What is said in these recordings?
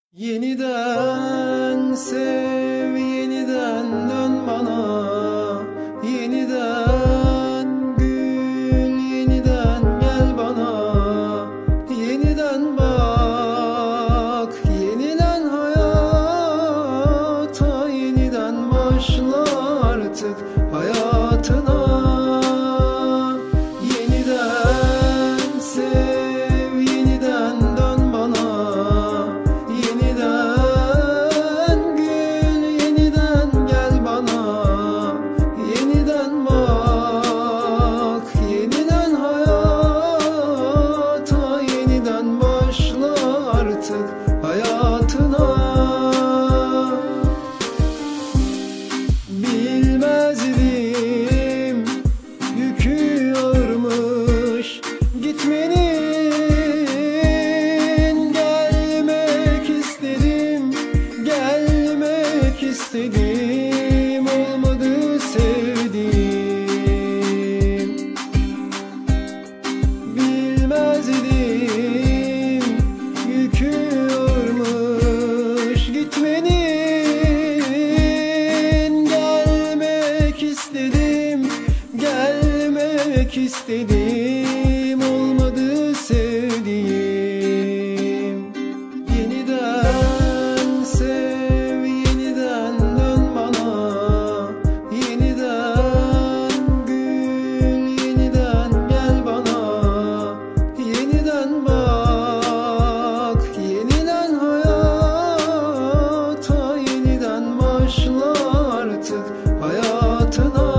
Yeniden sev, yeniden dön bana. Yeniden gül, yeniden gel bana. Yeniden bak, yeniden hayata. Yeniden başla artık hayatına. Yeniden sev, yeniden dön bana. Yeniden gül, yeniden gel bana. Yeniden bak, yeniden hayata. Yeniden başla artık hayatına. Bilmezdim yükü ağırmış gitmenin. Gelmek istedim, gelmek istedim. Olmadı sevdiğim. Bilmezdim yükü ağırmış gitmenin. Gelmek istedim, gelmek istedim. Olmadı sevdiğim. Yeniden sev, yeniden dön bana. Yeniden gül, yeniden gel bana. Yeniden bak, yeniden hayata. Yeniden başla artık hayatına.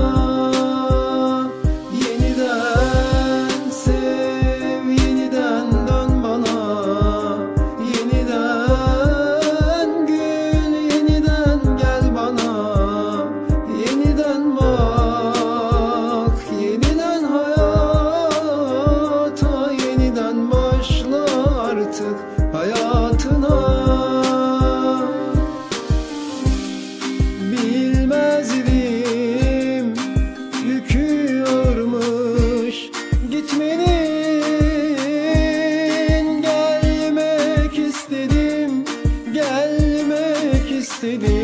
Yeniden sev, yeniden dön bana. Yeniden gül, yeniden gel bana. Yeniden bak, yeniden hayata. Yeniden başla artık hayatına. Bilmezdim yükü ağırmış gitmenin. Gelmek istedim, gelmek istedim.